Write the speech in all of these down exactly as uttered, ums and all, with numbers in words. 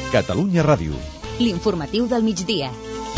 Catalunya Ràdio. L'informatiu del migdia.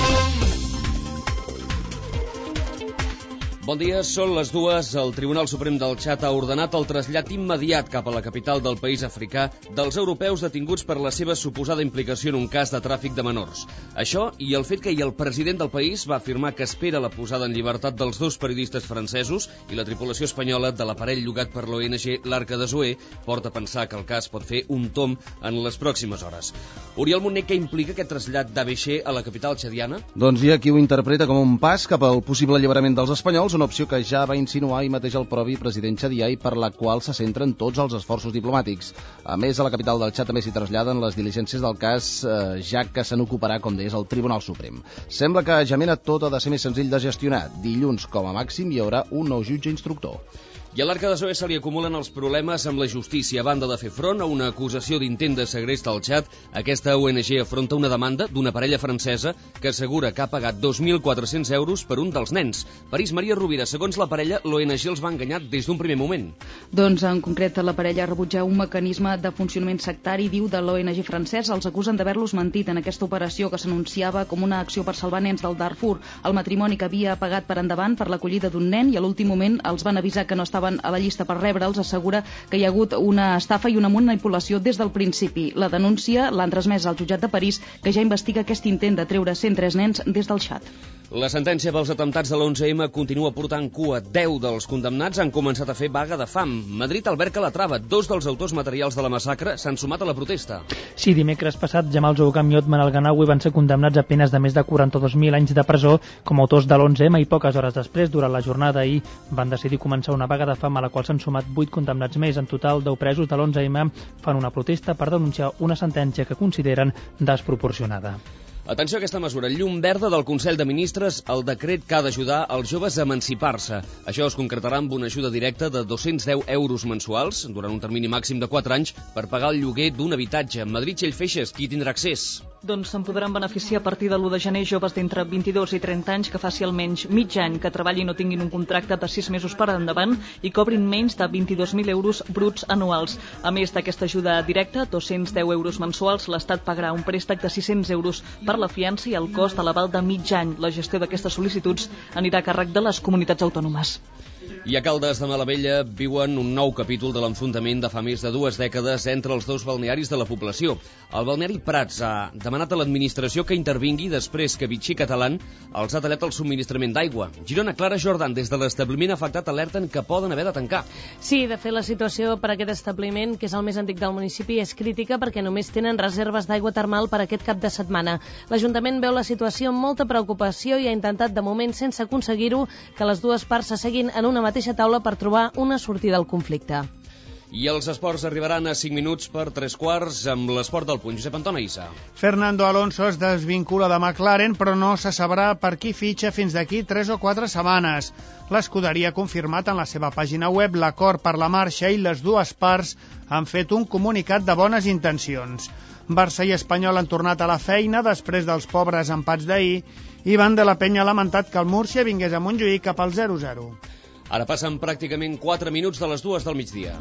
Bon dia, són les dues. El Tribunal Suprem del Txad ha ordenat el trasllat immediat cap a la capital del país africà dels europeus detinguts per la seva suposada implicació en un cas de tràfic de menors. Això i el fet que ahir el president del país va afirmar que espera la posada en llibertat dels dos periodistes francesos i la tripulació espanyola de l'aparell llogat per l'O N G l'Arca de Zoé porta a pensar que el cas pot fer un tomb en les pròximes hores. Oriol Montner, què implica aquest trasllat d'A B C a la capital txadiana? Doncs hi ha qui ho interpreta com un pas cap al possible alliberament dels espanyols, una opció que ja va insinuar i mateix el propi president txadià i per la qual se centren tots els esforços diplomàtics. A més, a la capital del Txad també s'hi traslladen les diligències del cas, eh, ja que se n'ocuparà, com deies, el Tribunal Suprem. Sembla que gemena tot ha de ser més senzill de gestionar. Dilluns, com a màxim, hi haurà un nou jutge instructor. I a l'Arca de Zoé se li acumulen els problemes amb la justícia. A banda de fer front a una acusació d'intent de segrest al Txad, aquesta O N G afronta una demanda d'una parella francesa que assegura que ha pagat dos mil quatre-cents euros per un dels nens. París, Maria Rovira, segons la parella, l'O N G els va enganyar des d'un primer moment. Doncs en concret la parella rebutja un mecanisme de funcionament sectari, diu, de l'O N G francès. Els acusen d'haver-los mentit en aquesta operació que s'anunciava com una acció per salvar nens del Darfur. El matrimoni que havia pagat per endavant per l'acollida d'un nen i a l'últim moment els van avisar que no estaven a la llista per rebre'ls, assegura que hi ha hagut una estafa i una manipulació des del principi. La denúncia l'han transmès al jutjat de París, que ja investiga aquest intent de treure cent tres nens des del Txad. La sentència pels atemptats de l'onze eme continua portant cua. Deu dels condemnats han començat a fer vaga de fam. Madrid alberga la trava. Dos dels autors materials de la massacre s'han sumat a la protesta. Sí, dimecres passat, Jamal Zougam i Otman al-Ganawi van ser condemnats a penes de més de quaranta-dos mil anys de presó com a autors de l'onze eme i poques hores després, durant la jornada ahir, van decidir començar una vaga de fam a la qual s'han sumat vuit condemnats més. En total, deu presos de l'onze eme fan una protesta per denunciar una sentència que consideren desproporcionada. Atenció a aquesta mesura. Llum verda del Consell de Ministres al decret que ha d'ajudar els joves a emancipar-se. Això es concretarà amb una ajuda directa de dos-cents deu euros mensuals durant un termini màxim de quatre anys per pagar el lloguer d'un habitatge. Madrid, Txell Feixes, qui tindrà accés? Doncs se'n podran beneficiar a partir de l'u de gener joves d'entre vint-i-dos i trenta anys que faci almenys mig any que treballin o tinguin un contracte de sis mesos per endavant i cobrin menys de vint-i-dos mil euros bruts anuals. A més d'aquesta ajuda directa, dos-cents deu euros mensuals, l'Estat pagarà un préstec de sis-cents euros per la fiança i el cost a l'aval de mig any. La gestió d'aquestes sol·licituds anirà a càrrec de les comunitats autònomes. I a Caldes de Malavella viuen un nou capítol de l'enfrontament de fa més de dues dècades entre els dos balnearis de la població. El balneari Prats ha demanat a l'administració que intervingui després que Vichy Catalan els ha tallat el subministrament d'aigua. Girona, Clara Jordan, des de l'establiment afectat alerten que poden haver de tancar. Sí, de fet la situació per aquest establiment, que és el més antic del municipi, és crítica perquè només tenen reserves d'aigua termal per aquest cap de setmana. L'Ajuntament veu la situació amb molta preocupació i ha intentat, de moment sense aconseguir-ho, que les dues parts s'asseguin en una mateixa taula per trobar una sortida al conflicte. I els esports arribaran a cinc minuts per tres quarts amb l'esport del punt. Josep Anton Aïssa. Fernando Alonso es desvincula de McLaren, però no se sabrà per qui fitxa fins d'aquí tres o quatre setmanes. L'escuderia ha confirmat en la seva pàgina web l'acord per la marxa i les dues parts han fet un comunicat de bones intencions. Barça i Espanyol han tornat a la feina després dels pobres empats d'ahir i Van de la Penya ha lamentat que el Múrcia vingués a Montjuïc cap al zero zero. Ara passen pràcticament quatre minuts de les dues del migdia.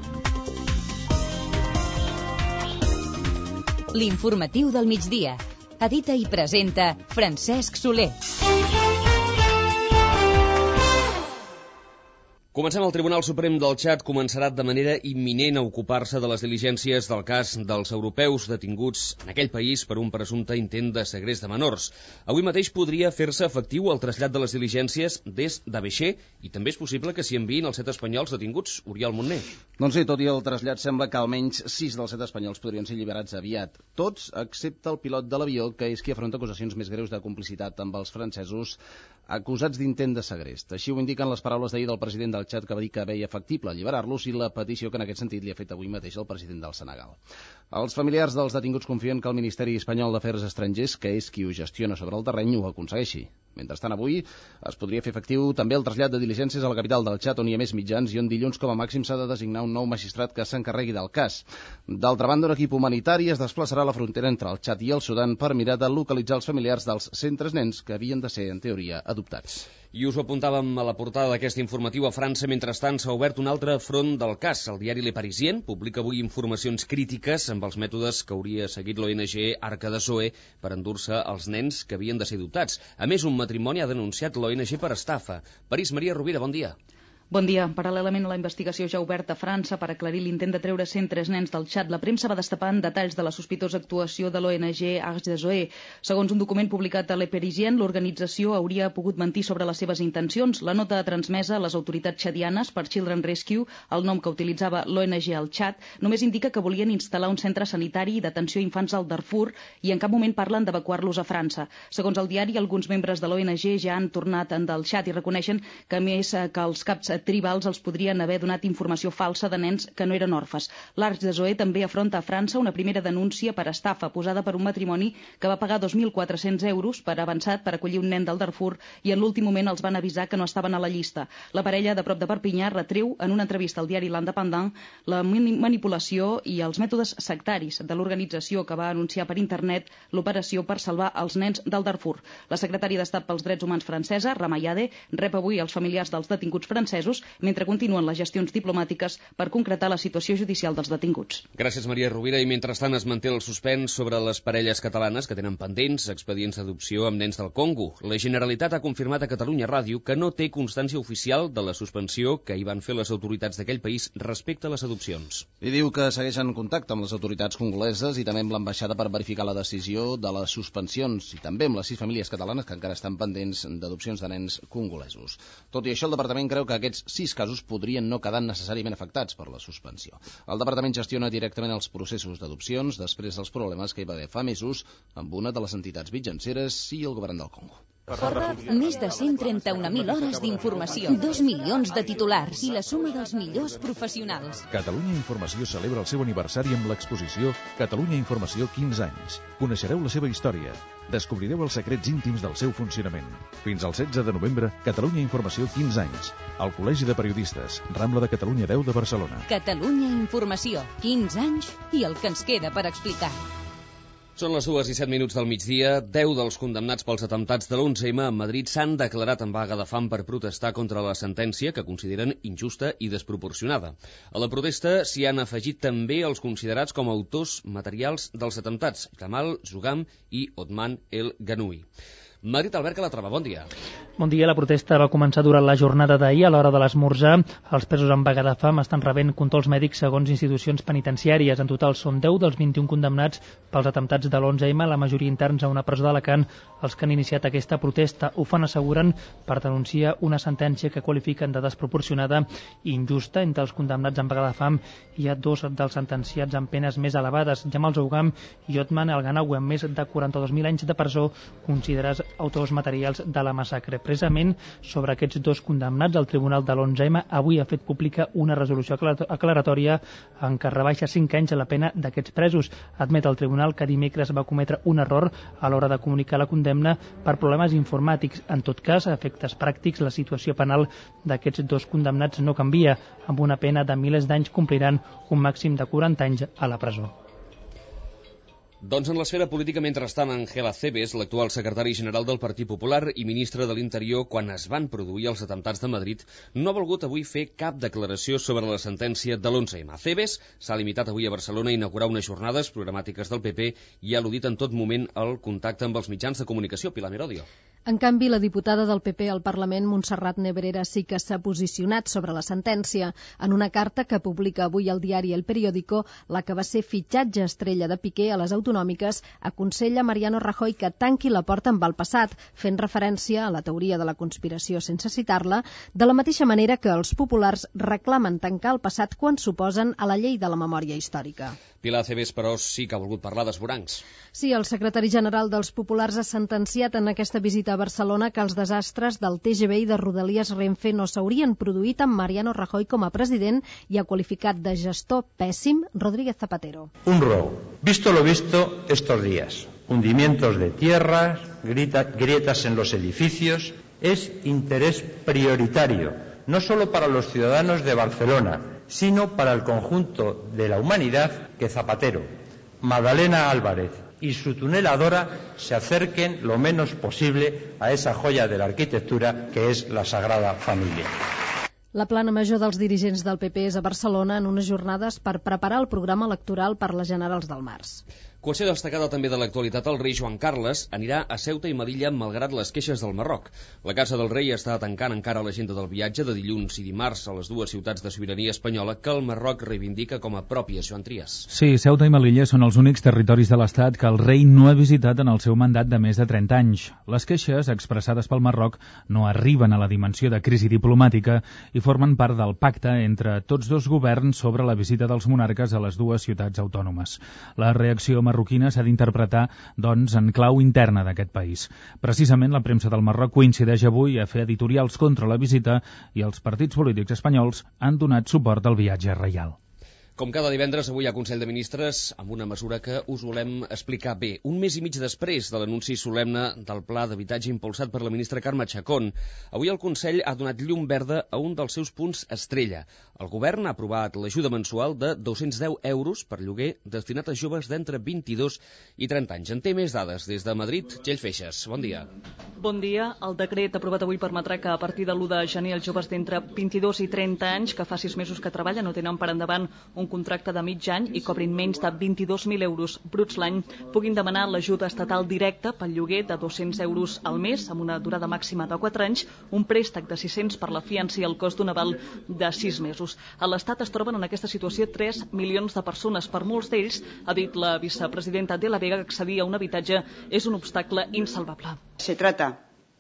L'informatiu del migdia. Edita i presenta Francesc Soler. Comencem. El Tribunal Suprem del Txad començarà de manera imminent a ocupar-se de les diligències del cas dels europeus detinguts en aquell país per un presumpte intent de segrest de menors. Avui mateix podria fer-se efectiu el trasllat de les diligències des d'A B C i també és possible que s'hi enviïn els set espanyols detinguts. Oriol Montner. Doncs sí, tot i el trasllat sembla que almenys sis dels set espanyols podrien ser alliberats aviat. Tots, excepte el pilot de l'avió, que és qui afronta acusacions més greus de complicitat amb els francesos acusats d'intent de segrest. Així ho indiquen les paraules d'ahir del president del Txad, que va dir que veia factible alliberar-los, i la petició que en aquest sentit li ha fet avui mateix el president del Senegal. Els familiars dels detinguts confien que el Ministeri Espanyol d'Afers Estrangers, que és qui ho gestiona sobre el terreny, ho aconsegueixi. Mentrestant, avui es podria fer efectiu també el trasllat de diligències a la capital del Txad, on hi ha més mitjans i on dilluns com a màxim s'ha de designar un nou magistrat que s'encarregui del cas. D'altra banda, un equip humanitari es desplaçarà a la frontera entre el Txad i el Sudan per mirar de localitzar els familiars dels cent tres nens que havien de ser, en teoria, adoptats. I us ho apuntàvem a la portada d'aquest informatiu. A França, mentrestant, s'ha obert un altre front del cas. El diari Le Parisien publica avui informacions crítiques amb els mètodes que hauria seguit l'O N G Arca de Zoe per endur-se els nens que havien de ser adoptats. A més, un matrimoni ha denunciat l'O N G per estafa. París, Maria Rovira, bon dia. Bon dia. Paral·lelament a la investigació ja oberta a França per aclarir l'intent de treure cent tres nens del xat, la premsa va destapant detalls de la sospitosa actuació de l'O N G Arc de Zoe. Segons un document publicat a Le Parisien, l'organització hauria pogut mentir sobre les seves intencions. La nota transmesa a les autoritats txadianes per Children Rescue, el nom que utilitzava l'O N G al xat, només indica que volien instal·lar un centre sanitari i d'atenció a infants al Darfur i en cap moment parlen d'evacuar-los a França. Segons el diari, alguns membres de l'O N G ja han tornat del xat i reconeixen que, a més, que els caps tribals els podrien haver donat informació falsa de nens que no eren orfes. L'Arc de Zoe també afronta a França una primera denúncia per estafa posada per un matrimoni que va pagar dos mil quatre-cents euros per avançat per acollir un nen del Darfur i en l'últim moment els van avisar que no estaven a la llista. La parella de prop de Perpinyà retreu en una entrevista al diari L'Independent la manipulació i els mètodes sectaris de l'organització que va anunciar per internet l'operació per salvar els nens del Darfur. La secretària d'Estat pels Drets Humans francesa, Ramayade, rep avui els familiars dels detinguts francesos mentre continuen les gestions diplomàtiques per concretar la situació judicial dels detinguts. Gràcies, Maria Rovira. I mentrestant es manté el suspens sobre les parelles catalanes que tenen pendents expedients d'adopció amb nens del Congo. La Generalitat ha confirmat a Catalunya Ràdio que no té constància oficial de la suspensió que hi van fer les autoritats d'aquell país respecte a les adopcions. I diu que segueixen en contacte amb les autoritats congoleses i també amb l'ambaixada per verificar la decisió de les suspensions i també amb les sis famílies catalanes que encara estan pendents d'adopcions de nens congolesos. Tot i això, el departament creu que aquests sis casos podrien no quedar necessàriament afectats per la suspensió. El departament gestiona directament els processos d'adopcions després dels problemes que hi va haver fa mesos amb una de les entitats mitjanceres i el govern del Congo. Més de cent trenta-un mil hores d'informació, dos milions de titulars i la suma dels millors professionals. Catalunya Informació celebra el seu aniversari amb l'exposició Catalunya Informació quinze anys. Coneixereu la seva història. Descobrireu els secrets íntims del seu funcionament. Fins al setze de novembre, Catalunya Informació quinze anys. Al Col·legi de Periodistes, Rambla de Catalunya deu de Barcelona. Catalunya Informació, quinze anys i el que ens queda per explicar. Són les dues i set minuts del migdia. Deu dels condemnats pels atemptats de l'onze eme a Madrid s'han declarat en vaga de fam per protestar contra la sentència que consideren injusta i desproporcionada. A la protesta s'hi han afegit també els considerats com a autors materials dels atemptats, Jamal Zugam i Othman El Ghanouchi. Madrid, Albert Calatrava, bon dia. Bon dia. La protesta va començar durant la jornada d'ahir a l'hora de l'esmorzar. Els presos en vaga de fam estan rebent controls mèdics segons institucions penitenciàries. En total són deu dels vint i un condemnats pels atemptats de l'onze eme, la majoria interns a una presó d'Alacant, els que han iniciat aquesta protesta. Ho fan, asseguren, per denunciar una sentència que qualifiquen de desproporcionada i injusta. Entre els condemnats en vaga de fam hi ha dos dels sentenciats amb penes més elevades, Jamal Zougam i Othman El Ghanouchi, amb més de quaranta-dos mil anys de presó, considerats autors materials de la massacre. Precisament sobre aquests dos condemnats, el Tribunal de l'onze eme avui ha fet pública una resolució aclaratòria en què rebaixa cinc anys la pena d'aquests presos. Admet el Tribunal que dimecres va cometre un error a l'hora de comunicar la condemna per problemes informàtics. En tot cas, a efectes pràctics, la situació penal d'aquests dos condemnats no canvia. Amb una pena de milers d'anys compliran un màxim de quaranta anys a la presó. Doncs en l'esfera política, mentrestant, Ángel Acebes, l'actual secretari general del Partit Popular i ministre de l'Interior, quan es van produir els atemptats de Madrid, no ha volgut avui fer cap declaració sobre la sentència de l'onze eme. Acebes s'ha limitat avui a Barcelona a inaugurar unes jornades programàtiques del Pe Pe i ha al·ludit en tot moment el contacte amb els mitjans de comunicació. Pilar Merodio. En canvi, la diputada del Pe Pe al Parlament, Montserrat Nebrera, sí que s'ha posicionat sobre la sentència. En una carta que publica avui al diari El Periódico, la que va ser fitxatge estrella de Piqué a les autonòmiques, aconsella Mariano Rajoy que tanqui la porta amb el passat, fent referència a la teoria de la conspiració sense citar-la, de la mateixa manera que els populars reclamen tancar el passat quan s'oposen a la llei de la memòria històrica. Pilar Acebes, però, sí que ha volgut parlar d'esvorancs. Sí, el secretari general dels Populars ha sentenciat en aquesta visita a Barcelona que els desastres del T G V i de Rodalies Renfe no s'haurien produït amb Mariano Rajoy com a president i ha qualificat de gestor pèssim Rodríguez Zapatero. Un robo. Visto lo visto estos días. Hundimientos de tierras, grietas en los edificios. Es interés prioritario, no solo para los ciudadanos de Barcelona, sino para el conjunto de la humanidad, que Zapatero, Magdalena Álvarez y su tuneladora se acerquen lo menos posible a esa joya de la arquitectura que es la Sagrada Familia. La plana major dels dirigents del P P és a Barcelona en unes jornades per preparar el programa electoral per les generals del març. Qüestió destacada també de l'actualitat, el rei Joan Carles anirà a Ceuta i Melilla malgrat les queixes del Marroc. La Casa del Rei està tancant encara l'agenda del viatge de dilluns i dimarts a les dues ciutats de sobirania espanyola que el Marroc reivindica com a pròpies. Joan Trias. Sí, Ceuta i Melilla són els únics territoris de l'Estat que el rei no ha visitat en el seu mandat de més de trenta anys. Les queixes expressades pel Marroc no arriben a la dimensió de crisi diplomàtica i formen part del pacte entre tots dos governs sobre la visita dels monarques a les dues ciutats autònomes. La reacció marroquina s'ha d'interpretar, doncs, en clau interna d'aquest país. Precisament la premsa del Marroc coincideix avui a fer editorials contra la visita i els partits polítics espanyols han donat suport al viatge reial. Com cada divendres, avui hi ha Consell de Ministres amb una mesura que us volem explicar bé. Un mes i mig després de l'anunci solemne del pla d'habitatge impulsat per la ministra Carme Chacón, avui el Consell ha donat llum verda a un dels seus punts estrella. El govern ha aprovat l'ajuda mensual de dos-cents deu euros per lloguer destinat a joves d'entre vint-i-dos i trenta anys. En té més dades des de Madrid, Txell Feixes. Bon dia. Bon dia. El decret aprovat avui permetrà que a partir de l'u de gener els joves d'entre vint-i-dos i trenta anys que fa sis mesos que treballen o tenen per endavant un contracte de mig any i cobrin menys de vint-i-dos mil euros bruts l'any puguin demanar l'ajuda estatal directa pel lloguer de dos-cents euros al mes amb una durada màxima de quatre anys, un préstec de sis-cents per la fiança i el cost d'un aval de sis mesos. A l'Estat es troben en aquesta situació tres milions de persones. Per molts d'ells, ha dit la vicepresidenta de la Vega, que accedir a un habitatge és un obstacle insalvable. Se trata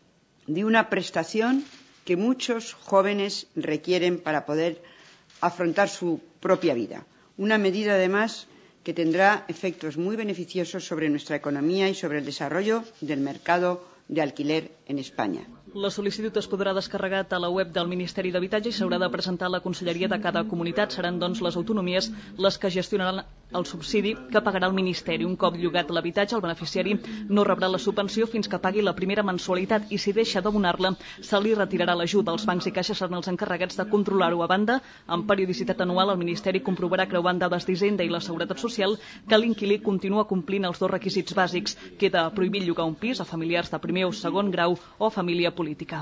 de una prestación que muchos jóvenes requieren para poder afrontar su propia vida. Una medida, además, que tendrá efectos muy beneficiosos sobre nuestra economía y sobre el desarrollo del mercado de alquiler en España. La sol·licitud es podrà descarregar a la web del Ministeri d'Habitatge i s'haurà de presentar a la Conselleria de cada comunitat. Seran, doncs, les autonomies les que gestionaran el subsidi que pagarà el Ministeri. Un cop llogat l'habitatge, el beneficiari no rebrà la subvenció fins que pagui la primera mensualitat i si deixa d'abonar-la, se li retirarà l'ajut. Els bancs i caixes seran els encarregats de controlar-ho. A banda, amb periodicitat anual, el Ministeri comprovarà, creuant dades d'Hisenda i la Seguretat Social, que l'inquilí continua complint els dos requisits bàsics. Queda prohibit llogar un pis a familiars de primer o segon grau o família política.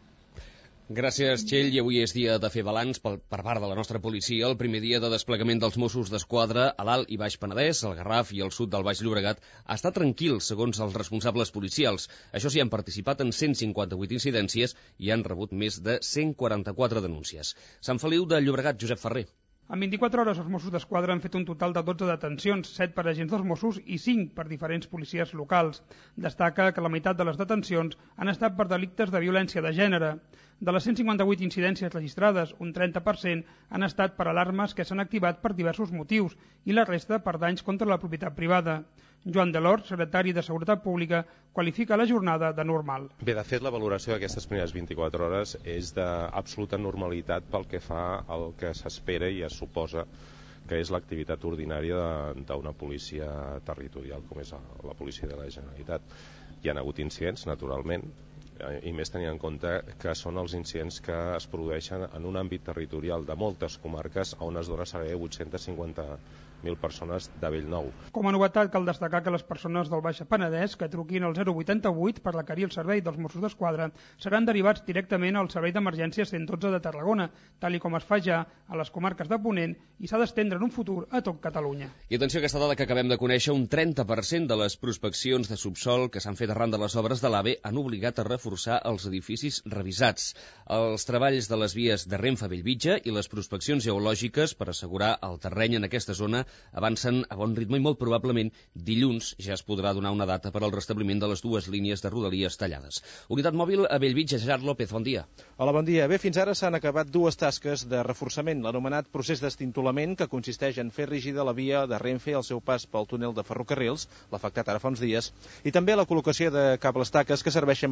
Gràcies, Txell. I avui és dia de fer balanç per part de la nostra policia. El primer dia de desplegament dels Mossos d'Esquadra a l'Alt i Baix Penedès, el Garraf i el sud del Baix Llobregat ha estat tranquil, segons els responsables policials. Això sí, han participat en cent cinquanta-vuit incidències i han rebut més de cent quaranta-quatre denúncies. Sant Feliu de Llobregat, Josep Ferrer. En vint-i-quatre hores els Mossos d'Esquadra han fet un total de dotze detencions, set per agents dels Mossos i cinc per diferents policies locals. Destaca que la meitat de les detencions han estat per delictes de violència de gènere. De les cent cinquanta-vuit incidències registrades, un trenta per cent han estat per alarmes que s'han activat per diversos motius i la resta per danys contra la propietat privada. Joan Delors, secretari de Seguretat Pública, qualifica la jornada de normal. Bé, de fet, la valoració d'aquestes primeres vint-i-quatre hores és d'absoluta normalitat pel que fa al que s'espera i es suposa que és l'activitat ordinària d'una policia territorial com és la policia de la Generalitat. Hi ha hagut incidents, naturalment, i més tenint en compte que són els incidents que es produeixen en un àmbit territorial de moltes comarques on es dona servei a vuit-cents cinquanta mil persones de Bellnou. Com a novetat cal destacar que les persones del Baix Penedès que truquin al zero vuitanta-vuit per requerir el servei dels Mossos d'Esquadra seran derivats directament al servei d'emergència cent dotze de Tarragona, tal i com es fa ja a les comarques de Ponent i s'ha d'estendre en un futur a tot Catalunya. I atenció a aquesta dada que acabem de conèixer, un trenta per cent de les prospeccions de subsol que s'han fet arran de les obres de l'AVE han obligat a reforçar els edificis revisats. Els treballs de les vies de Renfe a Bellvitge i les prospeccions geològiques per assegurar el terreny en aquesta zona avancen a bon ritme i molt probablement dilluns ja es podrà donar una data per al restabliment de les dues línies de rodalies tallades. Unitat mòbil a Bellvitge, Gerard López, bon dia. Hola, bon dia. Bé, fins ara s'han acabat dues tasques de reforçament, l'anomenat procés d'estintolament, que consisteix en fer rígida la via de Renfe al seu pas pel túnel de ferrocarrils, l'afectat ara fa uns dies, i també la col·locació de cables taques que serveixen bàsicament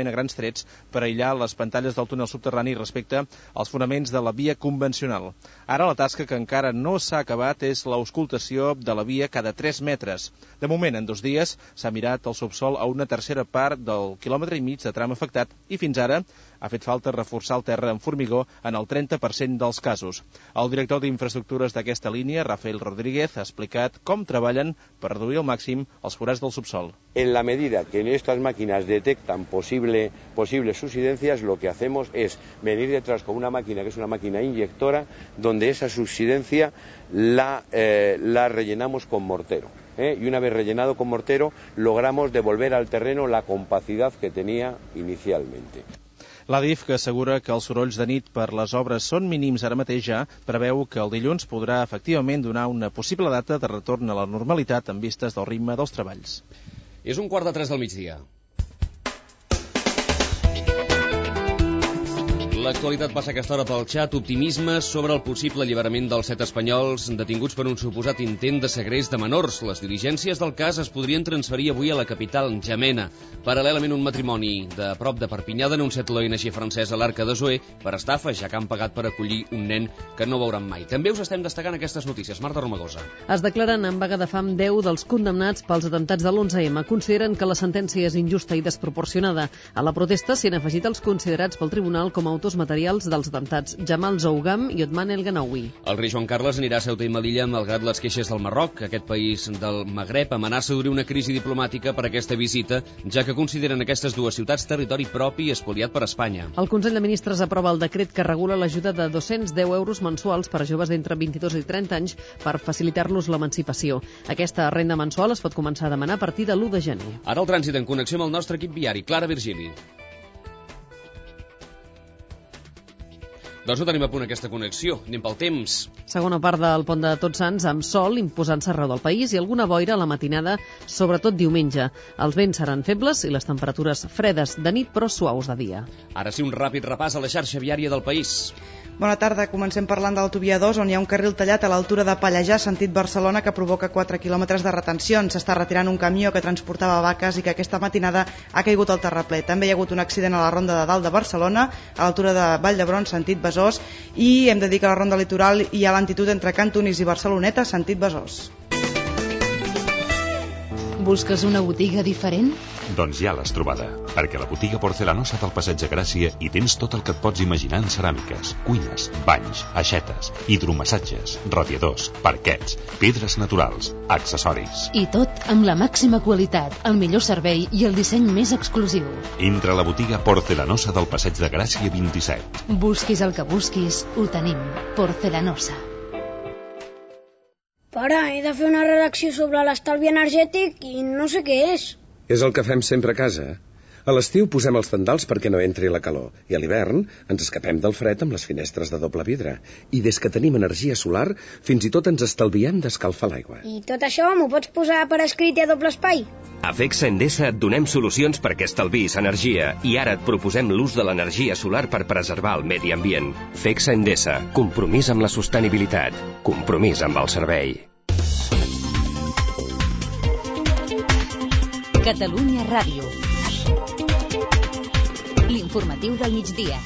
pràcticament a grans trets per aïllar les pantalles del túnel subterrani respecte als fonaments de la via convencional. Ara la tasca que encara no s'ha acabat és l'auscultació de la via cada tres metres. De moment, en dos dies, s'ha mirat el subsol a una tercera part del quilòmetre i mig de tram afectat i fins ara ha fet falta reforçar el terra amb formigó en el trenta per cent dels casos. El director d'infraestructures d'aquesta línia, Rafael Rodríguez, ha explicat com treballen per reduir al màxim els forats del subsol. En la medida que estas máquinas detectan posible, posibles subsidencias, lo que hacemos es venir detrás con una máquina que es una máquina inyectora, donde esa subsidencia la, eh, la rellenamos con mortero. ¿eh? Y una vez rellenado con mortero, logramos devolver al terreno la compacidad que tenía inicialmente. L'Adif, que assegura que els sorolls de nit per les obres són mínims ara mateix ja, preveu que el dilluns podrà efectivament donar una possible data de retorn a la normalitat en vistes del ritme dels treballs. És un quart de tres del migdia. L'actualitat passa aquesta hora pel xat. Optimisme sobre el possible alliberament dels set espanyols detinguts per un suposat intent de segrest de menors. Les diligències del cas es podrien transferir avui a la capital, N'Djamena. Paral·lelament, un matrimoni de prop de Perpinyà ha denunciat l'O N G francesa l'Arca de Zoé per estafa, ja que han pagat per acollir un nen que no veuran mai. També us estem destacant aquestes notícies. Marta Romagosa. Es declaren en vaga de fam deu dels condemnats pels atemptats de l'onze ema. Consideren que la sentència és injusta i desproporcionada. A la protesta s'hi han afegit els considerats pel tribunal com a autors materials dels atemptats Jamal Zougam i Othman El Ganaoui. El rei Joan Carles anirà a Ceuta i Melilla malgrat les queixes del Marroc. Aquest país del Magreb amenaça d'obrir una crisi diplomàtica per aquesta visita, ja que consideren aquestes dues ciutats territori propi i espoliat per Espanya. El Consell de Ministres aprova el decret que regula l'ajuda de dos-cents deu euros mensuals per a joves d'entre vint-i-dos i trenta anys per facilitar-los l'emancipació. Aquesta renda mensual es pot començar a demanar a partir de l'u de gener. Ara el trànsit en connexió amb el nostre equip viari. Clara Virgili. Doncs no tenim a punt aquesta connexió. Anem pel temps. Segona part del pont de Tots Sants amb sol imposant-se arreu del país i alguna boira a la matinada, sobretot diumenge. Els vents seran febles i les temperatures fredes de nit però suaus de dia. Ara sí, un ràpid repàs a la xarxa viària del país. Bona tarda, comencem parlant de l'autovia dos, on hi ha un carril tallat a l'altura de Pallejà, sentit Barcelona, que provoca quatre quilòmetres de retencions. S'està retirant un camió que transportava vaques i que aquesta matinada ha caigut al terraplè. També hi ha hagut un accident a la ronda de dalt de Barcelona, a l'altura de Vall d'Hebron, sentit Besòs, i hem de dir que a la ronda litoral hi ha lentitud entre Cantonís i Barceloneta, sentit Besòs. Busques una botiga diferent? Doncs ja l'has trobada, perquè la botiga Porcelanosa del Passeig de Gràcia hi tens tot el que et pots imaginar en ceràmiques, cuines, banys, aixetes, hidromassatges, radiadors, parquets, pedres naturals, accessoris. I tot amb la màxima qualitat, el millor servei i el disseny més exclusiu. Entra a la botiga Porcelanosa del Passeig de Gràcia vint-i-set. Busquis el que busquis, ho tenim. Porcelanosa. Pare, he de fer una redacció sobre l'estalvi energètic i no sé què és. És el que fem sempre a casa. A l'estiu posem els tendals perquè no entri la calor i a l'hivern ens escapem del fred amb les finestres de doble vidre. I des que tenim energia solar, fins i tot ens estalviem d'escalfar l'aigua. I tot això m'ho pots posar per escrit i a doble espai? A Fexa Endesa et donem solucions perquè estalvis energia i ara et proposem l'ús de l'energia solar per preservar el medi ambient. Fexa Endesa, compromís amb la sostenibilitat, compromís amb el servei. Catalunya Ràdio. L'informatiu del migdia.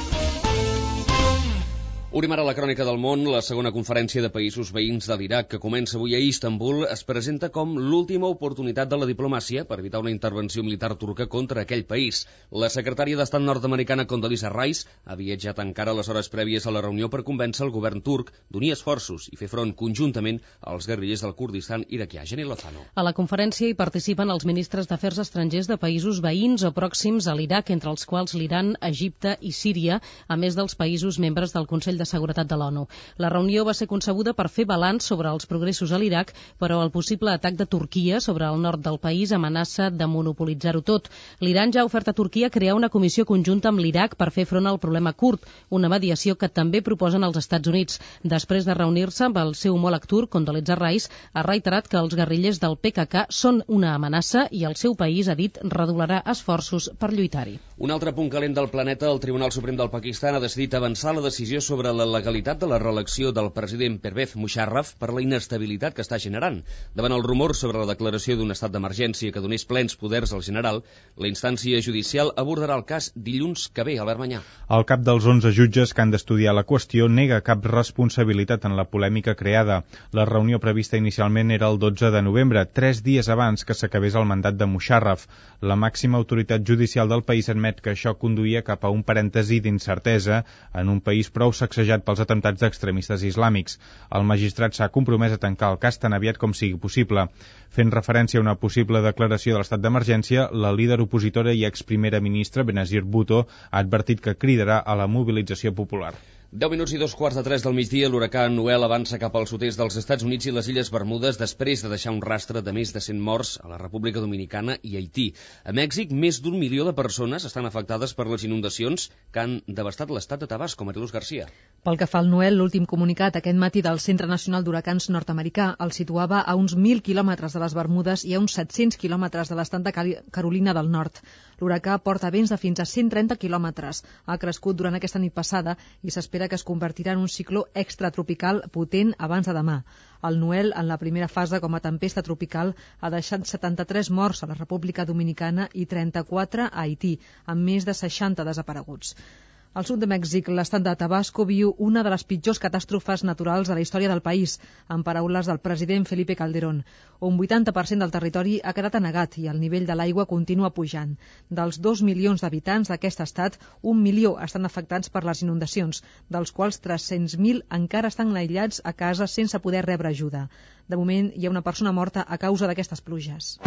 Obrim ara la crònica del món. La segona conferència de països veïns de l'Iraq, que comença avui a Istanbul, es presenta com l'última oportunitat de la diplomàcia per evitar una intervenció militar turca contra aquell país. La secretària d'Estat nord-americana Condoleezza Rice ha viatjat encara a les hores prèvies a la reunió per convèncer el govern turc d'unir esforços i fer front conjuntament als guerrillers del Kurdistan iraquià. Jenny Lozano. A la conferència hi participen els ministres d'Afers Estrangers de països veïns o pròxims a l'Iraq, entre els quals l'Iran, Egipte i Síria, a més dels països membres del Consell de Seguretat de l'ONU. La reunió va ser concebuda per fer balanç sobre els progressos a l'Iraq, però el possible atac de Turquia sobre el nord del país amenaça de monopolitzar-ho tot. L'Iran ja ha ofert a Turquia crear una comissió conjunta amb l'Iraq per fer front al problema kurd, una mediació que també proposen els Estats Units. Després de reunir-se amb el seu homòleg turc, Condoleezza Rice ha reiterat que els guerrillers del P K K són una amenaça i el seu país, ha dit, redoblarà esforços per lluitar-hi. Un altre punt calent del planeta, el Tribunal Suprem del Pakistan ha decidit avançar la decisió sobre la legalitat de la reelecció del president Pervez Musharraf per la inestabilitat que està generant. Davant el rumor sobre la declaració d'un estat d'emergència que donés plens poders al general, la instància judicial abordarà el cas dilluns que ve. Albert Manyà. El cap dels onze jutges que han d'estudiar la qüestió nega cap responsabilitat en la polèmica creada. La reunió prevista inicialment era el dotze de novembre, tres dies abans que s'acabés el mandat de Musharraf. La màxima autoritat judicial del país admet que això conduïa cap a un parèntesi d'incertesa en un país prou sacsejat pels atemptats d'extremistes islàmics. El magistrat s'ha compromès a tancar el cas tan aviat com sigui possible. Fent referència a una possible declaració de l'estat d'emergència, la líder opositora i exprimera ministra Benazir Bhutto ha advertit que cridarà a la mobilització popular. deu minuts i dos quarts de tres del migdia, l'huracà Noel avança cap al sud-est dels Estats Units i les Illes Bermudes després de deixar un rastre de més de cent morts a la República Dominicana i Haití. A Mèxic, més d'un milió de persones estan afectades per les inundacions que han devastat l'estat de Tabasco. Mariluz Garcia. Pel que fa al Noel, l'últim comunicat aquest matí del Centre Nacional d'Huracans nord-americà el situava a uns mil quilòmetres de les Bermudes i a uns set-cents quilòmetres de l'estat de Carolina del Nord. L'huracà porta vents de fins a cent trenta quilòmetres. Ha crescut durant aquesta nit passada i s'espera que es convertirà en un cicló extratropical potent abans de demà. El Noel, en la primera fase com a tempesta tropical, ha deixat setanta-tres morts a la República Dominicana i trenta-quatre a Haití, amb més de seixanta desapareguts. Al sud de Mèxic, l'estat de Tabasco viu una de les pitjors catàstrofes naturals de la història del país, en paraules del president Felipe Calderón. Un vuitanta per cent del territori ha quedat anegat i el nivell de l'aigua continua pujant. Dels dos milions d'habitants d'aquest estat, un milió estan afectats per les inundacions, dels quals tres-cents mil encara estan aïllats a casa sense poder rebre ajuda. De moment, hi ha una persona morta a causa d'aquestes pluges.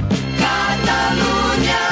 Catalunya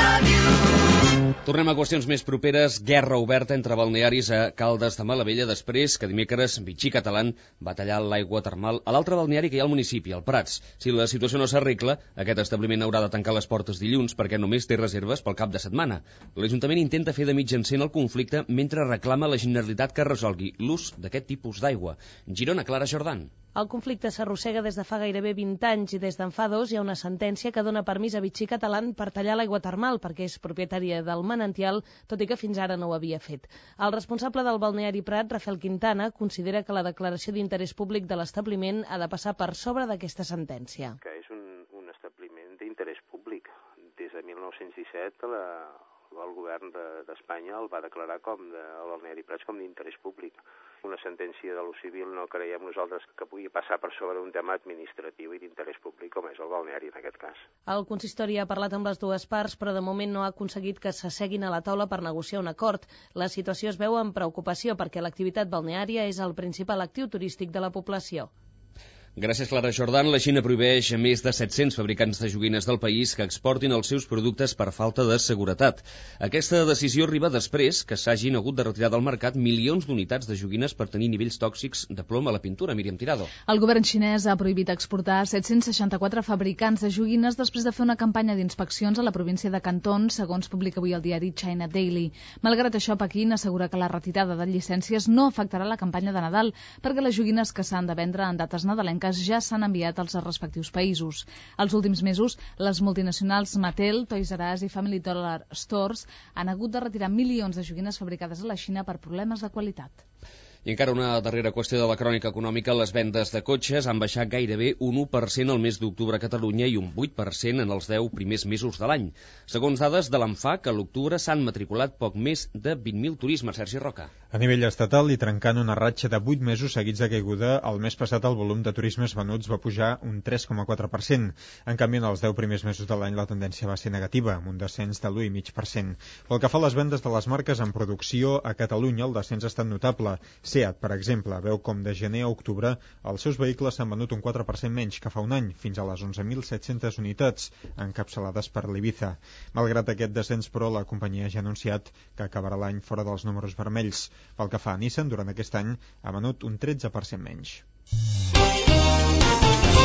Ràdio. Tornem a qüestions més properes. Guerra oberta entre balnearis a Caldes de Malavella després que dimecres Vichy Catalán va tallar l'aigua termal a l'altre balneari que hi ha al municipi, al Prats. Si la situació no s'arregla, aquest establiment haurà de tancar les portes dilluns perquè només té reserves pel cap de setmana. L'Ajuntament intenta fer de mitjancent el conflicte mentre reclama a la Generalitat que resolgui l'ús d'aquest tipus d'aigua. Girona, Clara Jordan. El conflicte s'arrossega des de fa gairebé vint anys i des d'en fa dos hi ha una sentència que dona permís a Vichy Catalán per tallar l'aigua termal perquè és propietària del manantial, tot i que fins ara no ho havia fet. El responsable del balneari Prat, Rafael Quintana, considera que la declaració d'interès públic de l'establiment ha de passar per sobre d'aquesta sentència. Que és un, un establiment d'interès públic. Des de mil nou-cents disset la, el govern d'Espanya de, el va declarar com de, el balneari Prats com d'interès públic. Una sentència de lo civil no creiem nosaltres que pugui passar per sobre un tema administratiu i d'interès públic com és el balneari en aquest cas. El consistori ha parlat amb les dues parts, però de moment no ha aconseguit que s'asseguin a la taula per negociar un acord. La situació es veu amb preocupació perquè l'activitat balneària és el principal actiu turístic de la població. Gràcies, Clara Jordan. La Xina prohibeix a més de set-cents fabricants de joguines del país que exportin els seus productes per falta de seguretat. Aquesta decisió arriba després que s'hagin hagut de retirar del mercat milions d'unitats de joguines per tenir nivells tòxics de plom a la pintura. Míriam Tirado. El govern xinès ha prohibit exportar set-cents seixanta-quatre fabricants de joguines després de fer una campanya d'inspeccions a la província de Canton, segons publica avui el diari China Daily. Malgrat això, Pequín assegura que la retirada de llicències no afectarà la campanya de Nadal, perquè les joguines que s'han de vendre en dates nadalenques ja s'han enviat als respectius països. Els últims mesos, les multinacionals Mattel, Toys R Us i Family Dollar Stores han hagut de retirar milions de joguines fabricades a la Xina per problemes de qualitat. I encara una darrera qüestió de la crònica econòmica. Les vendes de cotxes han baixat gairebé un u per cent al mes d'octubre a Catalunya i un vuit per cent en els deu primers mesos de l'any. Segons dades de l'ANFAC, a l'octubre s'han matriculat poc més de vint mil turismes. Sergi Roca. A nivell estatal, i trencant una ratxa de vuit mesos seguits de caiguda, el mes passat el volum de turismes venuts va pujar un tres coma quatre per cent. En canvi, en els deu primers mesos de l'any la tendència va ser negativa, amb un descens de l'u coma cinc per cent. Pel que fa a les vendes de les marques en producció, a Catalunya el descens ha estat notable. Seat, per exemple, veu com de gener a octubre els seus vehicles s'han venut un quatre per cent menys que fa un any, fins a les onze mil set-centes unitats, encapçalades per l'Ibiza. Malgrat aquest descens, però, la companyia ja ha anunciat que acabarà l'any fora dels números vermells. Pel que fa a Nissan, durant aquest any ha venut un tretze per cent menys.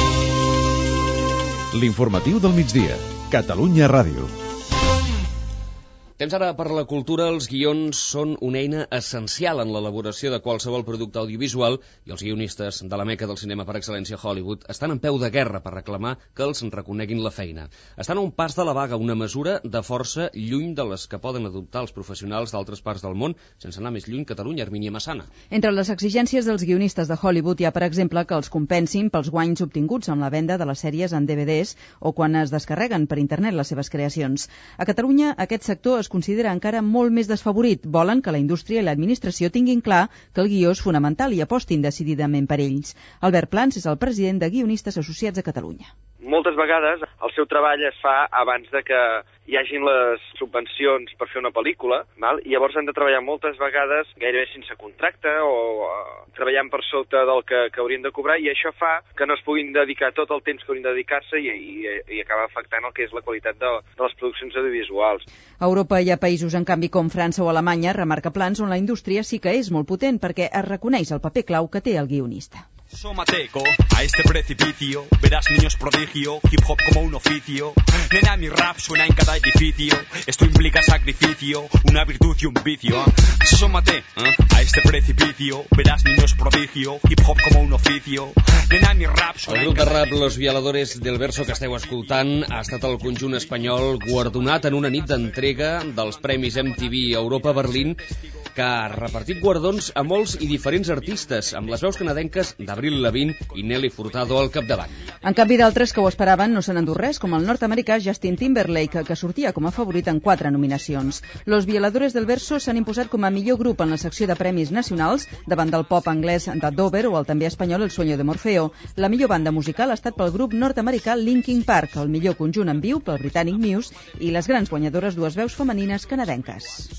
L'informatiu del migdia. Catalunya Ràdio. Temps ara per la cultura. Els guions són una eina essencial en l'elaboració de qualsevol producte audiovisual i els guionistes de la meca del cinema per excel·lència Hollywood estan en peu de guerra per reclamar que els reconeguin la feina. Estan a un pas de la vaga, una mesura de força lluny de les que poden adoptar els professionals d'altres parts del món, sense anar més lluny. Catalunya, Hermínia Massana. Entre les exigències dels guionistes de Hollywood hi ha, per exemple, que els compensin pels guanys obtinguts amb la venda de les sèries en D V Ds o quan es descarreguen per internet les seves creacions. A Catalunya, aquest sector es considera encara molt més desfavorit. Volen que la indústria i l'administració tinguin clar que el guió és fonamental i apostin decididament per ells. Albert Plans és el president de Guionistes Associats a Catalunya. Moltes vegades el seu treball es fa abans de que hi hagin les subvencions per fer una pel·lícula, val? I llavors han de treballar moltes vegades gairebé sense contracte o uh, treballant per sota del que, que haurien de cobrar, i això fa que no es puguin dedicar tot el temps que haurien de dedicar-se i, i, i acaba afectant el que és la qualitat de, de les produccions audiovisuals. A Europa hi ha països, en canvi, com França o Alemanya, remarca Plans, on la indústria sí que és molt potent perquè es reconeix el paper clau que té el guionista. Somateco a este precipicio, verás niños prodigio, hip hop como un oficio. Nena, mi rap suena en cada edificio, esto implica sacrificio, una virtud y un vicio. Sómate ¿eh? a este precipicio, verás niños prodigio, hip hop como un oficio. Nena, mi rap suena El grup de rap Los Violadores del Verso que esteu escoltant ha estat el conjunt espanyol guardonat en una nit d'entrega dels Premis M T V Europa Berlín, que ha repartit guardons a molts i diferents artistes, amb les veus canadenques d'Avril Lavigne i Nelly Furtado al capdavant. En canvi, d'altres que ho esperaven no se n'han endut res, com el nord-americà Justin Timberlake, que sortia com a favorit en quatre nominacions. Los Violadores del Verso s'han imposat com a millor grup en la secció de premis nacionals, davant del pop anglès de Dover o el també espanyol El Sueño de Morfeo. La millor banda musical ha estat pel grup nord-americà Linkin Park, el millor conjunt en viu pel britànic Muse i les grans guanyadores dues veus femenines canadenques.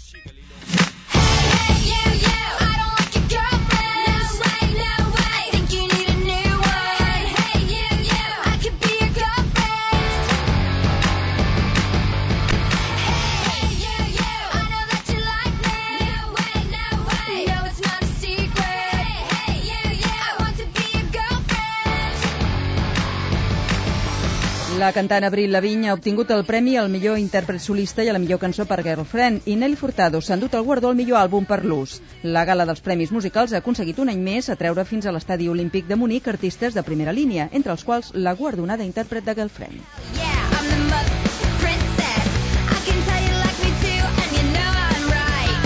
La cantant Avril Lavigne ha obtingut el premi al millor intèrpret solista i a la millor cançó per Girlfriend, i Nelly Furtado s'ha endut el guardó al millor àlbum per Luz. La gala dels Premis Musicals ha aconseguit un any més atreure fins a l'estadi olímpic de Munic artistes de primera línia, entre els quals la guardonada intèrpret de Girlfriend. Yeah, I'm the mother princess. I can tell you like me too, and you know I'm right.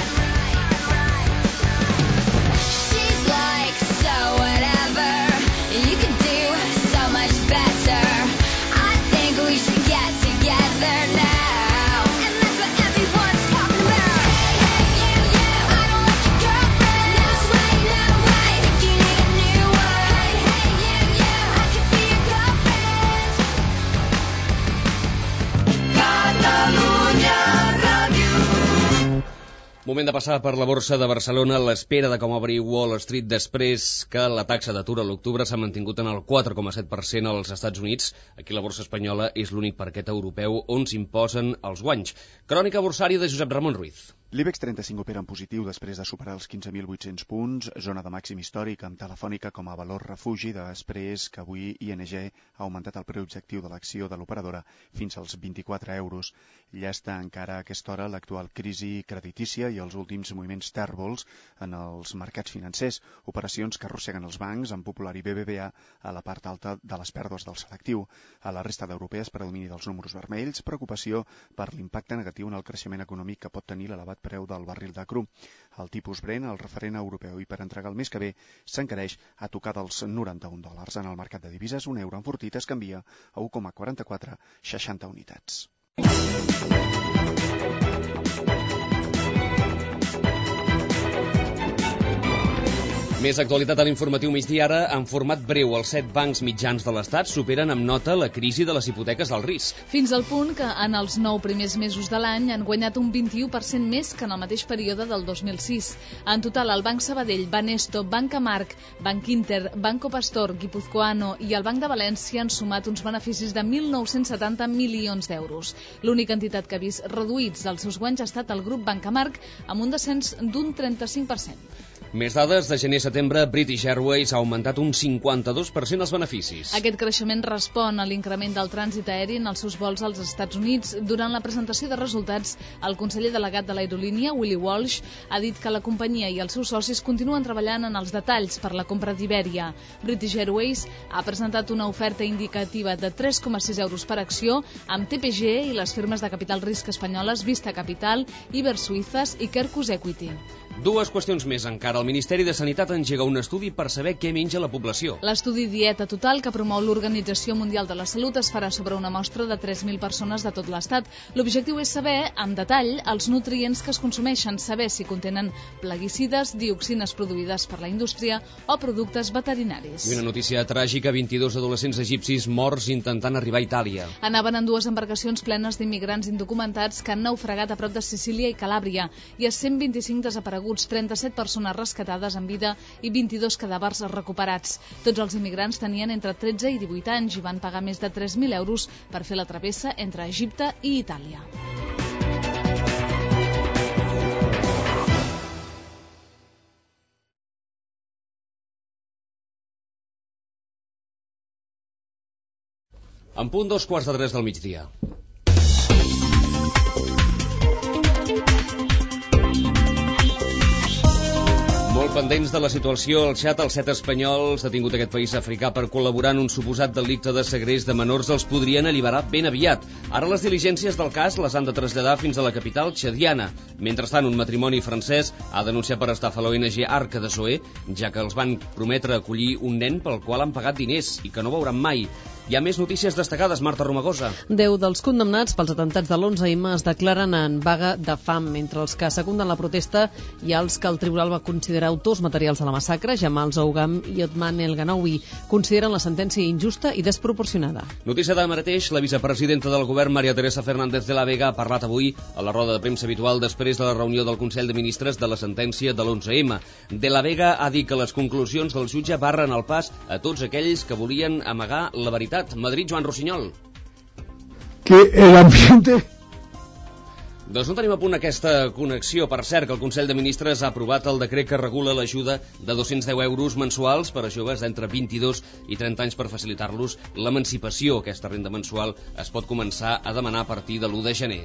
She's like, so whatever, you can do so much better. We should get together now, and that's what everyone's talking about. Hey, hey, you, you, I don't like your girlfriend. No way, no way, think you need a new one. Hey, hey, you, you, I could be your girlfriend. Catalunya Ràdio. Moment de passar per la borsa de Barcelona a l'espera de com obri Wall Street després que la taxa d'atur a l'octubre s'ha mantingut en el quatre coma set per cent als Estats Units. Aquí la borsa espanyola és l'únic parquet europeu on s'imposen els guanys. Crònica borsària de Josep Ramon Ruiz. L'IBEX trenta-cinc opera en positiu després de superar els quinze mil vuit-cents punts, zona de màxim històric amb Telefònica com a valor refugi després que avui I N G ha augmentat el preu objectiu de l'acció de l'operadora fins als vint-i-quatre euros. Ja està encara a aquesta hora l'actual crisi creditícia i els últims moviments tèrbols en els mercats financers, operacions que arrosseguen els bancs amb Popular i B B V A a la part alta de les pèrdues del selectiu. A la resta d'europees, predomini dels números vermells, preocupació per l'impacte negatiu en el creixement econòmic que pot tenir l'elevat preu del barril de cru. El tipus Brent, el referent europeu, i per entregar el mes que ve, s'encareix a tocar dels noranta-un dòlars. En el mercat de divises, un euro enfortit es canvia a u coma quaranta-quatre seixanta unitats. Més actualitat a l'informatiu migdia ara, en format breu. Els set bancs mitjans de l'Estat superen amb nota la crisi de les hipoteques al risc. Fins al punt que en els nou primers mesos de l'any han guanyat un vint-i-u per cent més que en el mateix període del dos mil sis. En total, el Banc Sabadell, Banesto, Banca Marc, Banc Inter, Banco Pastor, Guipuzcoano i el Banc de València han sumat uns beneficis de mil nou-cents setanta milions d'euros. L'única entitat que ha vist reduïts els seus guanys ha estat el grup Banca Marc, amb un descens d'un trenta-cinc per cent. Més dades, de gener a setembre, British Airways ha augmentat un cinquanta-dos per cent els beneficis. Aquest creixement respon a l'increment del trànsit aeri en els seus vols als Estats Units. Durant la presentació de resultats, el conseller delegat de l'aerolínia, Willie Walsh, ha dit que la companyia i els seus socis continuen treballant en els detalls per la compra d'Ibèria. British Airways ha presentat una oferta indicativa de tres coma sis euros per acció amb T P G i les firmes de capital risc espanyoles Vista Capital, Iber Suizas i Quercus Equity. Dues qüestions més encara. El Ministeri de Sanitat engega un estudi per saber què menja la població. L'estudi Dieta Total que promou l'Organització Mundial de la Salut es farà sobre una mostra de tres mil persones de tot l'Estat. L'objectiu és saber, en detall, els nutrients que es consumeixen, saber si contenen plaguicides, dioxines produïdes per la indústria o productes veterinaris. I una notícia tràgica, vint-i-dos adolescents egipcis morts intentant arribar a Itàlia. Anaven en dues embarcacions plenes d'immigrants indocumentats que han naufragat a prop de Sicília i Calàbria i a cent vint-i-cinc desapareguts, trenta-set persones rescatades en vida i vint-i-dos cadàvers recuperats. Tots els immigrants tenien entre tretze i divuit anys i van pagar més de tres mil euros per fer la travessa entre Egipte i Itàlia. En punt dos quarts de tres del migdia. Molt pendents de la situació al Txad, els set espanyols detingut aquest país africà per col·laborar en un suposat delicte de segrest de menors els podrien alliberar ben aviat. Ara les diligències del cas les han de traslladar fins a la capital txadiana. Mentrestant, un matrimoni francès ha denunciat per estafa l'O N G Arca de Zoé, ja que els van prometre acollir un nen pel qual han pagat diners i que no veuran mai. Hi ha més notícies destacades, Marta Romagosa. Deu dels condemnats pels atemptats de l'onze eme es declaren en vaga de fam. Entre els que secunden la protesta hi ha els que el tribunal va considerar autors materials de la massacre, Jamal Zougam i Othman El Ganawi. Consideren la sentència injusta i desproporcionada. Notícia de mateix, la vicepresidenta del govern, Maria Teresa Fernández de la Vega, ha parlat avui a la roda de premsa habitual després de la reunió del Consell de Ministres de la sentència de l'onze eme. De la Vega ha dit que les conclusions del jutge barren el pas a tots aquells que volien amagar la veritat. Madrid, Joan Rossinyol. Que el ambiente... Doncs no tenim a punt aquesta connexió. Per cert, que el Consell de Ministres ha aprovat el decret que regula l'ajuda de dos-cents deu euros mensuals per a joves d'entre vint-i-dos i trenta anys per facilitar-los l'emancipació. Aquesta renda mensual es pot començar a demanar a partir de l'u de gener.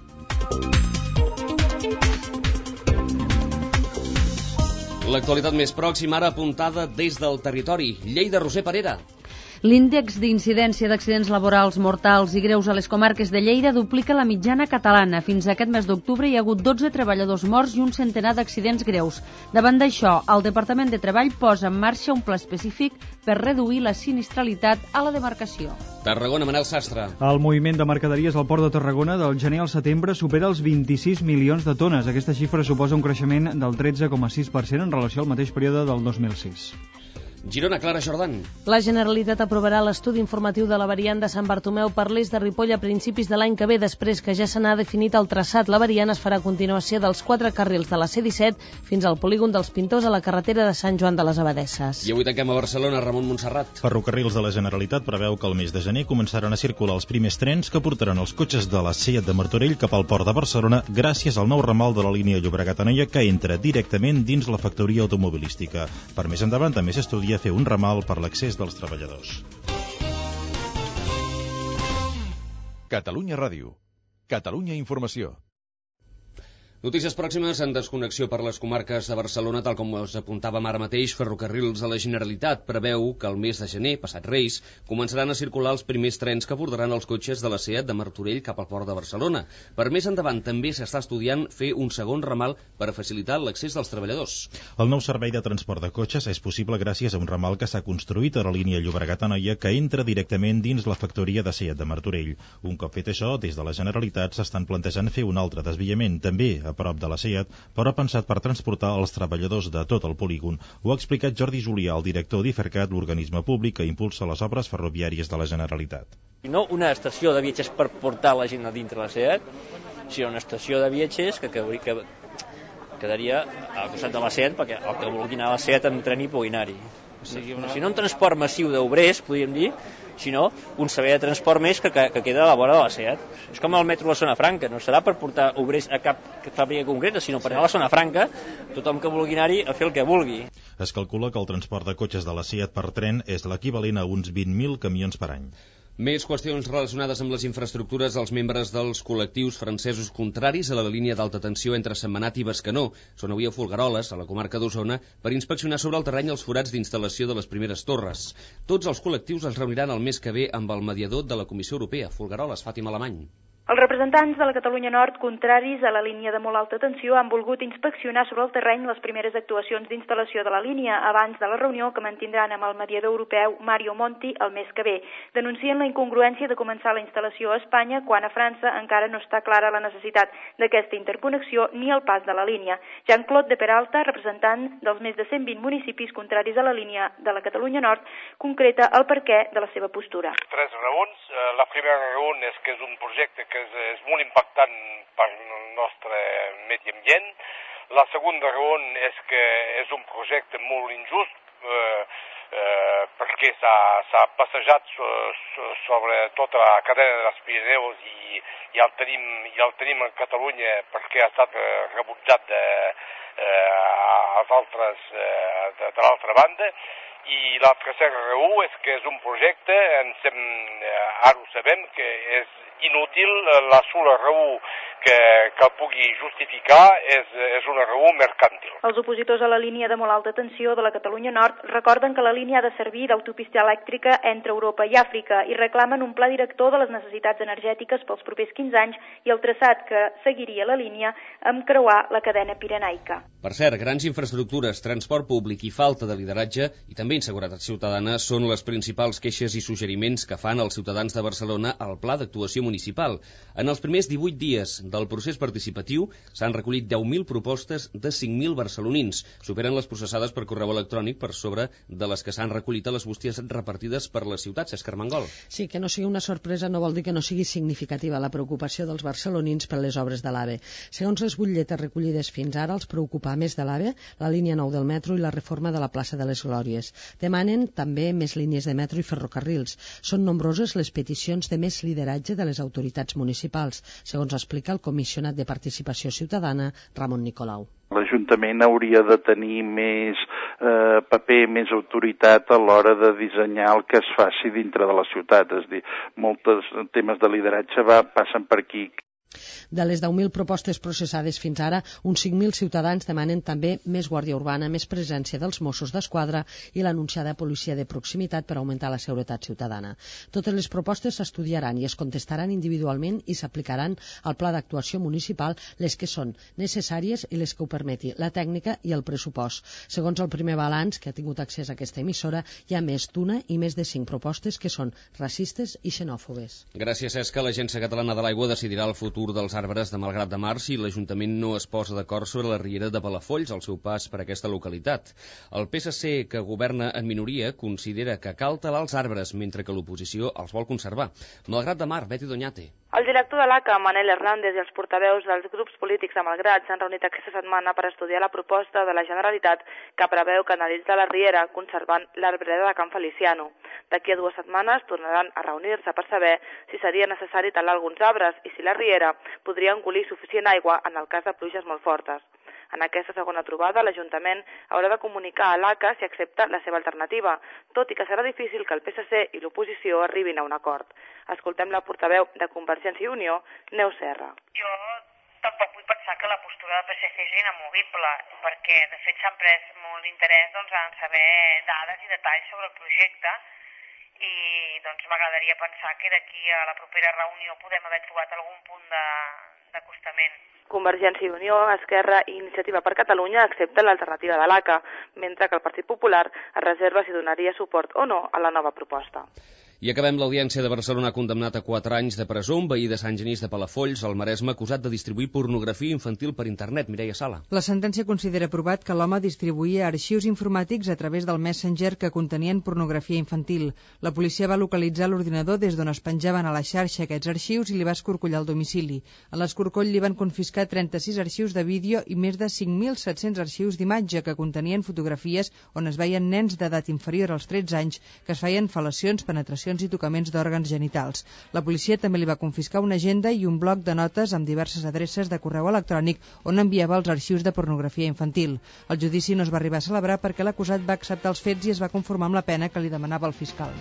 L'actualitat més pròxima, ara apuntada des del territori. Lleida, Roser Parera. L'índex d'incidència d'accidents laborals mortals i greus a les comarques de Lleida duplica la mitjana catalana. Fins a aquest mes d'octubre hi ha hagut dotze treballadors morts i un centenar d'accidents greus. Davant d'això, el Departament de Treball posa en marxa un pla específic per reduir la sinistralitat a la demarcació. Tarragona, Manel Sastre. El moviment de mercaderies al port de Tarragona del gener al setembre supera els vint-i-sis milions de tones. Aquesta xifra suposa un creixement del tretze coma sis per cent en relació al mateix període del dos mil sis. Girona, Clara Jordan. La Generalitat aprovarà l'estudi informatiu de la variant de Sant Bartomeu per l'est de Ripoll a principis de l'any que ve, després que ja se n'ha definit el traçat. La variant es farà a continuació dels quatre carrils de la C disset fins al polígon dels Pintors a la carretera de Sant Joan de les Abadesses. I avui tanquem a Barcelona, Ramon Montserrat. Ferrocarrils de la Generalitat preveu que el mes de gener començaran a circular els primers trens que portaran els cotxes de la SEAT de Martorell cap al port de Barcelona gràcies al nou ramal de la línia Llobregat-Anoia que entra directament dins la factoria automobilística. Per més endavant també s'estudia a fer un ramal per l'accés dels treballadors. Catalunya Ràdio. Catalunya Informació. Notícies pròximes en desconnexió per les comarques de Barcelona, tal com us apuntàvem ara mateix. Ferrocarrils de la Generalitat preveu que el mes de gener, passat Reis, començaran a circular els primers trens que portaran els cotxes de la SEAT de Martorell cap al port de Barcelona. Per més endavant també s'està estudiant fer un segon ramal per a facilitar l'accés dels treballadors. El nou servei de transport de cotxes és possible gràcies a un ramal que s'ha construït a la línia Llobregat-Anoia que entra directament dins la factoria de SEAT de Martorell. Un cop fet això, des de la Generalitat s'estan plantejant fer un altre desviament, també a prop de la SEAT, però pensat per transportar els treballadors de tot el polígon. Ho ha explicat Jordi Julià, el director d'IFERCAT, l'organisme públic que impulsa les obres ferroviàries de la Generalitat. No una estació de viatgers per portar la gent a dintre la SEAT, sinó una estació de viatgers que, que, que quedaria al costat de la SEAT perquè el que vulgui anar a la SEAT en tren hi pugui anar-hi. O sigui, si no un transport massiu d'obrers, podríem dir, sinó un servei de transport més que, que, que queda a la vora de la SEAT. És com el metro de la Zona Franca, no serà per portar obrers a cap fàbrica concreta, sinó per anar a la Zona Franca, tothom que vulgui anar-hi a fer el que vulgui. Es calcula que el transport de cotxes de la SEAT per tren és l'equivalent a uns vint mil camions per any. Més qüestions relacionades amb les infraestructures. Els membres dels col·lectius francesos contraris a la línia d'alta tensió entre Sentmenat i Bescanó són avui a Folgueroles, a la comarca d'Osona, per inspeccionar sobre el terreny els forats d'instal·lació de les primeres torres. Tots els col·lectius es reuniran el mes que ve amb el mediador de la Comissió Europea, Folgueroles, Fàtima Alemany. Els representants de la Catalunya Nord, contraris a la línia de molt alta tensió, han volgut inspeccionar sobre el terreny les primeres actuacions d'instal·lació de la línia abans de la reunió que mantindran amb el mediador europeu Mario Monti el mes que ve. Denuncien la incongruència de començar la instal·lació a Espanya quan a França encara no està clara la necessitat d'aquesta interconnexió ni el pas de la línia. Jean-Claude de Peralta, representant dels més de cent vint municipis contraris a la línia de la Catalunya Nord, concreta el perquè de la seva postura. Tres raons. La primera raó és que és un projecte que és, és molt impactant per el nostre medi ambient. La segona raó és que és un projecte molt injust eh, eh, perquè s'ha passejat so, so, sobre tota la cadena dels Pirineus i, i, el tenim, i el tenim a Catalunya perquè ha estat rebutjat de, eh, als altres, eh, de, de l'altra banda. I la tercera raó és que és un projecte, ens hem, ara ho sabem, que és inútil. La sola raó que, que el pugui justificar és, és una raó mercantil. Els opositors a la línia de molt alta tensió de la Catalunya Nord recorden que la línia ha de servir d'autopista elèctrica entre Europa i Àfrica i reclamen un pla director de les necessitats energètiques pels propers quinze anys i el traçat que seguiria la línia amb creuar la cadena pirenaica. Per cert, grans infraestructures, transport públic i falta de lideratge i també inseguretat ciutadana són les principals queixes i suggeriments que fan els ciutadans de Barcelona al Pla d'Actuació Municipal. En els primers divuit dies del procés participatiu s'han recollit deu mil propostes de cinc mil barcelonins. Superen les processades per correu electrònic per sobre de les que s'han recollit a les bústies repartides per les ciutats. És Carmengol. Sí, que no sigui una sorpresa no vol dir que no sigui significativa la preocupació dels barcelonins per les obres de l'AVE. Segons les butlletes recollides fins ara, els preocupa més de l'AVE, la línia nou del metro i la reforma de la plaça de les Glòries. Demanen també més línies de metro i ferrocarrils. Són nombroses les peticions de més lideratge de les autoritats municipals, segons explica el comissionat de Participació Ciutadana, Ramon Nicolau. L'Ajuntament hauria de tenir més eh, paper, més autoritat a l'hora de dissenyar el que es faci dintre de la ciutat. És a dir, molts temes de lideratge va, passen per aquí. De les deu mil propostes processades fins ara, uns cinc mil ciutadans demanen també més guàrdia urbana, més presència dels Mossos d'Esquadra i l'anunciada policia de proximitat per augmentar la seguretat ciutadana. Totes les propostes s'estudiaran i es contestaran individualment i s'aplicaran al pla d'actuació municipal les que són necessàries i les que ho permeti, la tècnica i el pressupost. Segons el primer balanç que ha tingut accés a aquesta emissora, hi ha més d'una i més de cinc propostes que són racistes i xenòfobes. Gràcies, Esca. L'Agència Catalana de l'Aigua decidirà el futur dels arbres de Malgrat de Mar si l'Ajuntament no es posa d'acord sobre la riera de Palafolls al seu pas per aquesta localitat. El P S C, que governa en minoria, considera que cal talar els arbres, mentre que l'oposició els vol conservar. Malgrat de Mar, Betty Doñate. El director de l'A C A, Manel Hernández, i els portaveus dels grups polítics de Malgrat s'han reunit aquesta setmana per estudiar la proposta de la Generalitat que preveu canalitzar la riera conservant l'arbreda de Can Feliciano. D'aquí a dues setmanes tornaran a reunir-se per saber si seria necessari talar alguns arbres i si la riera podria engolir suficient aigua en el cas de pluges molt fortes. En aquesta segona trobada, l'Ajuntament haurà de comunicar a l'A C A si accepta la seva alternativa, tot i que serà difícil que el P S C i l'oposició arribin a un acord. Escoltem la portaveu de Convergència i Unió, Neus Serra. Jo tampoc vull pensar que la postura del P S C és inamovible, perquè de fet s'han pres molt d'interès doncs, en saber dades i detalls sobre el projecte i doncs m'agradaria pensar que d'aquí a la propera reunió podem haver trobat algun punt de, d'acostament. Convergència i Unió, Esquerra i Iniciativa per Catalunya accepten l'alternativa de l'A C A, mentre que el Partit Popular es reserva si donaria suport o no a la nova proposta. I acabem. L'Audiència de Barcelona ha condemnat a quatre anys de presó un veí de Sant Genís de Palafolls, al Maresme, acusat de distribuir pornografia infantil per internet. Mireia Sala. La sentència considera provat que l'home distribuïa arxius informàtics a través del Messenger que contenien pornografia infantil. La policia va localitzar l'ordinador des d'on es penjaven a la xarxa aquests arxius i li va escorcollar el domicili. A l'escorcoll li van confiscar trenta-sis arxius de vídeo i més de cinc mil set-cents arxius d'imatge que contenien fotografies on es veien nens d'edat inferior als tretze anys que es feien fel·lacions, penetracions mutilacions i tocaments d'òrgans genitals. La policia també li va confiscar una agenda i un bloc de notes amb diverses adreces de correu electrònic on enviava els arxius de pornografia infantil. El judici no es va arribar a celebrar perquè l'acusat va acceptar els fets i es va conformar amb la pena que li demanava el fiscal.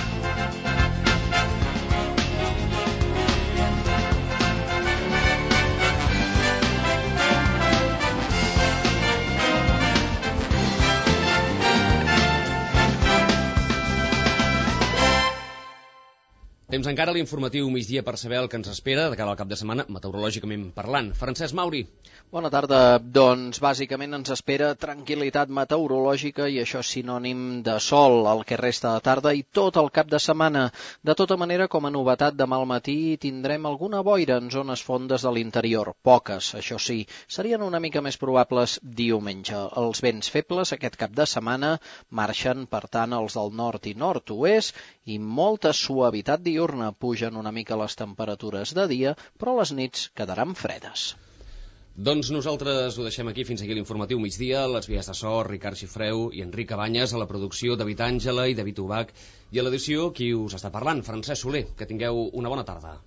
Temps encara a l'informatiu migdia per saber el que ens espera de cara al cap de setmana, meteorològicament parlant. Francesc Mauri. Bona tarda. Doncs bàsicament ens espera tranquil·litat meteorològica i això és sinònim de sol el que resta de tarda i tot el cap de setmana. De tota manera, com a novetat, demà al matí tindrem alguna boira en zones fondes de l'interior. Poques, això sí, serien una mica més probables diumenge. Els vents febles aquest cap de setmana marxen, per tant, els del nord i nord-oest i molta suavitat diurna. Pugen una mica les temperatures de dia, però les nits quedaran fredes. Doncs nosaltres ho deixem aquí, fins aquí l'informatiu migdia. Les vies de so, Ricard Xifreu i Enric Cabanyes, a la producció David Àngela i David Ubach, i a l'edició qui us està parlant, Francesc Soler. Que tingueu una bona tarda.